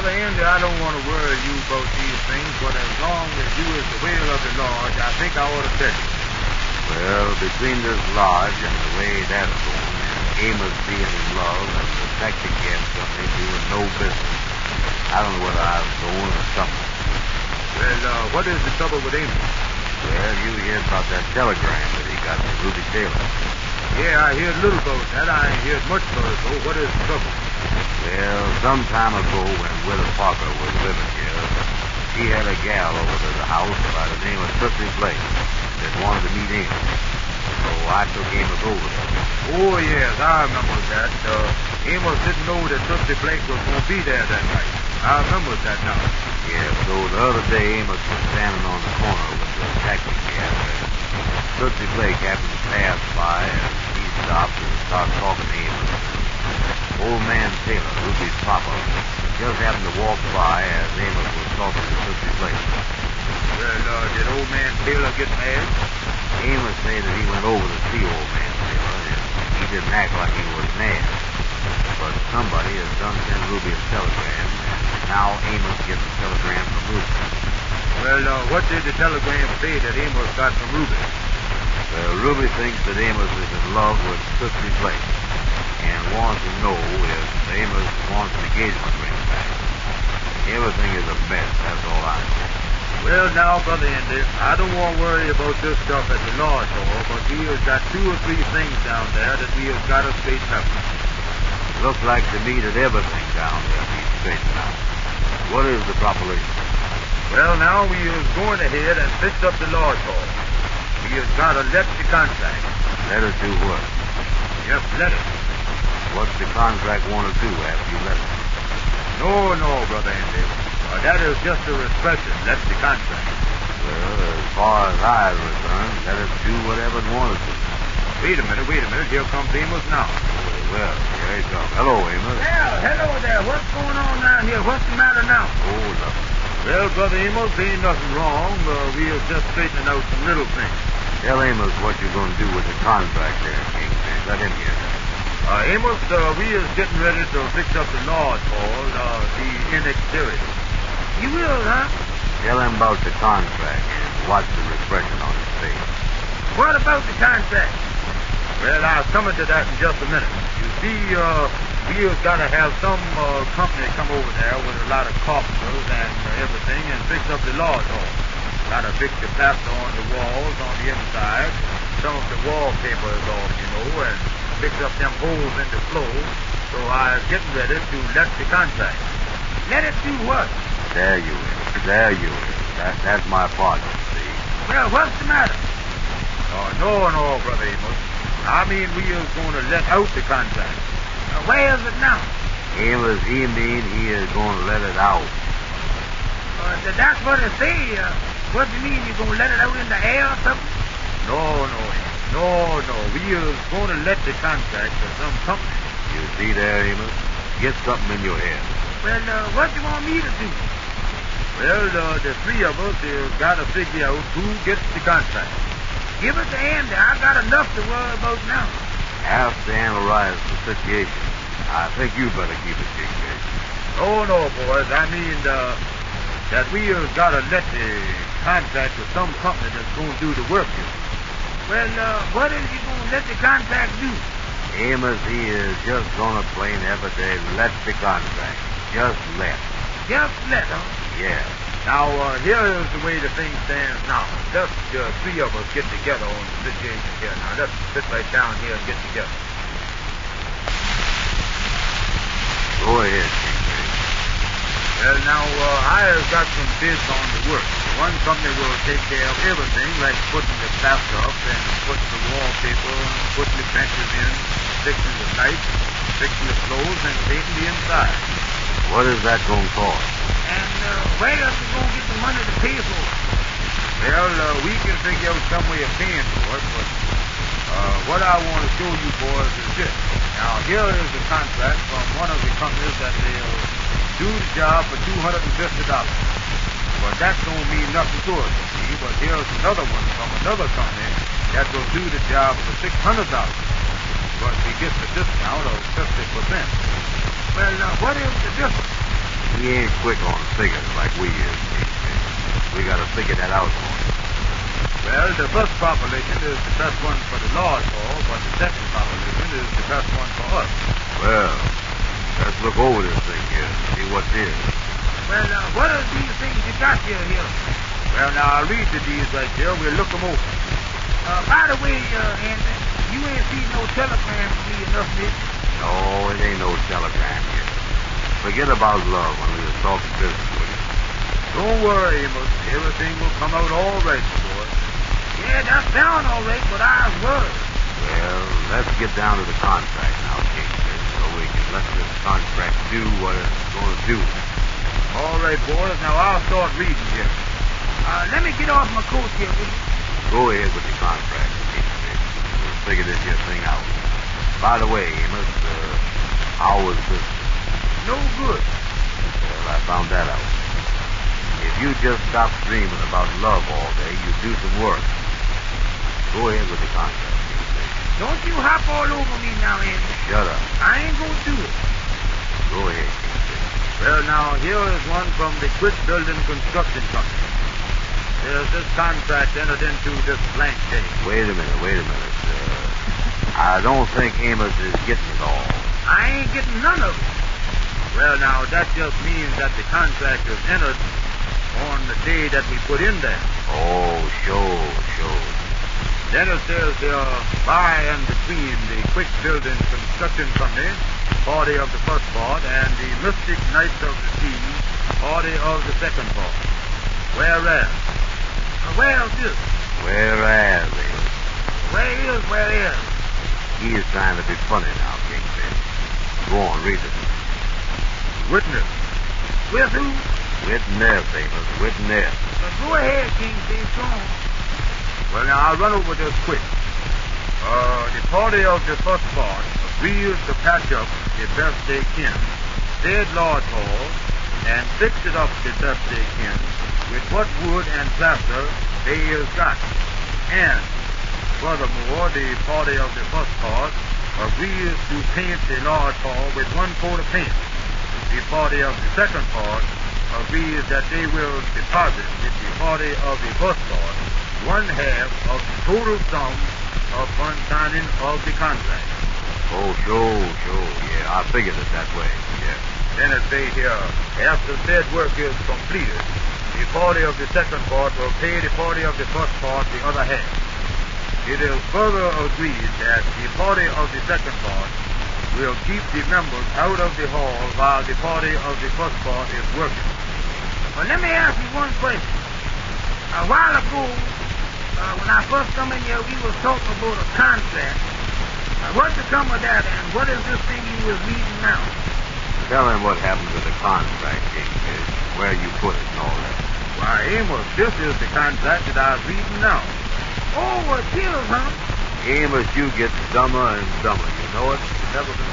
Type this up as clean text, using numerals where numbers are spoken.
Brother Andy, I don't want to worry you about these things, but as long as you is the whale of the lodge, I think I ought to tell you. Well, between this lodge and the way that's going, and Amos being in love and the taxi cab company doing no business, I don't know whether I was going or something. Well, what is the trouble with Amos? Well, you heard about that telegram that he got from Ruby Taylor. Yeah, I heard little about that. I ain't heard much about it, though. What is the trouble? Well, some time ago when Willie Parker was living here, he had a gal over to the house by the name of Tootsie Blake that wanted to meet Amos. So I took Amos over there. Oh, yes, I remember that. Amos didn't know that Tootsie Blake was going to be there that night. I remember that now. Yeah, so the other day Amos was standing on the corner with the taxi cab, and Tootsie Blake happened to pass by, and he stopped and started talking to Amos. Old man Taylor, Ruby's papa, just happened to walk by as Amos was talking to Tootsie Blake. Well, did old man Taylor get mad? Amos said that he went over to see old man Taylor, and he didn't act like he was mad. But somebody has done send Ruby a telegram, and now Amos gets a telegram from Ruby. Well, what did the telegram say that Amos got from Ruby? Well, Ruby thinks that Amos is in love with Tootsie Blake and wants to know if Amos wants an engagement ring back. Everything is a mess, that's all I say. Well, now, Brother Andy, I don't want to worry about this stuff at the lodge hall, but we have got 2 or 3 things down there that we have got to straighten up. Looks like to me that everything down there needs straightened out. What is the proposition? Well, now, we is going ahead and fix up the lodge hall. We have got to let the contract. Let us do what? Yes, let it. What's the contract want to do after you let it? No, Brother Andy. That is just a expression. Let the contract. Well, as far as I am concerned, let us do whatever it wants to. Wait a minute. Here comes Amos now. Well, here he comes. Hello, Amos. Well, hello there. What's going on down here? What's the matter now? Oh, nothing. Well, Brother Amos, ain't nothing wrong. We are just straightening out some little things. Tell Amos what you're going to do with the contract there, Kingpin. Let him hear that. Amos, we is getting ready to fix up the lodge hall, the in exterior. You will, huh? Tell him about the contract and watch the expression on his face. What about the contract? Well, I'll come into that in just a minute. You see, we have got to have some company come over there with a lot of carpenters and everything and fix up the lodge hall. Got to fix the plaster on the walls on the inside. Some of the wallpaper is off, and fix up them holes in the floor. So I was getting ready to let the contract. Let it do what? There you is. That's my partner, see? Well, what's the matter? No, Brother Amos. I mean, we is going to let out the contract. Where is it now? Amos, he is going to let it out. That's what it say. What do you mean? You going to let it out in the air or something? No. We is going to let the contract to some company. You see there, Amos? Get something in your head. Well, what do you want me to do? Well, the 3 of us have got to figure out who gets the contract. Give it to Andy. I got enough to worry about now. After analyze the situation, I think you better keep it Kingpin. No, boys. I mean, that we have got to let the contract to some company that's going to do the work here. Well, what is he going to let the contract do? Amos, he is just going to plain everyday let the contract. Just let. Just let, huh? Yeah. Now, here is the way the thing stands now. Just 3 of us get together on the situation here. Now, let's sit right down here and get together. Go ahead, Kingpin. Well, now, I have got some bids on the work. One company will take care of everything, like putting the plaster up and putting the wallpaper, putting the benches in, fixing the lights, fixing the floors, and painting the inside. What is that going to cost? And where else is going to get the money to pay for it? Well, we can figure out some way of paying for it, but what I want to show you boys is this. Now, here is a contract from one of the companies that they'll do the job for $250. But that don't mean nothing to us, you see. But here's another one from another company that will do the job for $600. But we get the discount of 50%. Well, what is the difference? He ain't quick on figures like we is, Kingfish. We gotta figure that out for him. Well, the first proposition is the best one for the Lord Hall, but the second proposition is the best one for us. Well, let's look over this thing here and see what's here. Well, what are these things you got here? Well, now, I'll read the deeds right here. We'll look them over. By the way, Andy, you ain't seen no telegram from me enough, Mitch. No, it ain't no telegram here. Forget about love when we was talking business with you. Don't worry, Amos. Everything will come out all right, boy. Yeah, that sound all right, but I was worried. Well, let's get down to the contract now, Kingfish, so we can let this contract do what it's going to do. All right, boys. Now, I'll start reading here. Let me get off my coat here, will you? Go ahead with the contract, Kingfish. We'll figure this here thing out. By the way, Amos, how was this? No good. Well, I found that out. If you just stop dreaming about love all day, you'd do some work. Go ahead with the contract, Kingfish. Don't you hop all over me now, Andy. Shut up. I ain't gonna do it. Go ahead, Kingfish. Well, now, here is one from the Quick Building Construction Company. There's this contract entered into this blank page. Wait a minute. I don't think Amos is getting it all. I ain't getting none of it. Well, now, that just means that the contract is entered on the day that we put in there. Oh, sure. Then it says here, by and between the Quick Building Construction Company, party of the first part, and the Mystic Knights of the Sea, party of the second part. Whereas. Where's this? Whereas, Amos. Where is? He is trying to be funny now, Kingfish. Go on, read it. Witness. With who? Witness, Amos, witness. Go ahead, Kingfish, go on. Well, now, I'll run over this quick. The party of the first part agrees to patch up the best they can, said Lord Hall, and fix it up the best they can with what wood and plaster they has got. And, furthermore, the party of the first part agrees to paint the Lord Hall with one coat of paint. The party of the second part agrees that they will deposit with the party of the first part 1/2 of the total sum upon signing of the contract. Oh, sure. Yeah, I figured it that way. Yeah. Then it say here, after said work is completed, the party of the second part will pay the party of the first part the other half. It is further agreed that the party of the second part will keep the members out of the hall while the party of the first part is working. Well, let me ask you one question. A while ago, when I first come in here, we was talking about a contract. What's become of that, and what is this thing you was reading now? Tell him what happened to the contract, Kingfish, where you put it and all that. Why, Amos, this is the contract that I'm reading now. Oh, it is, huh? Amos, you get dumber and dumber. You know it? You never been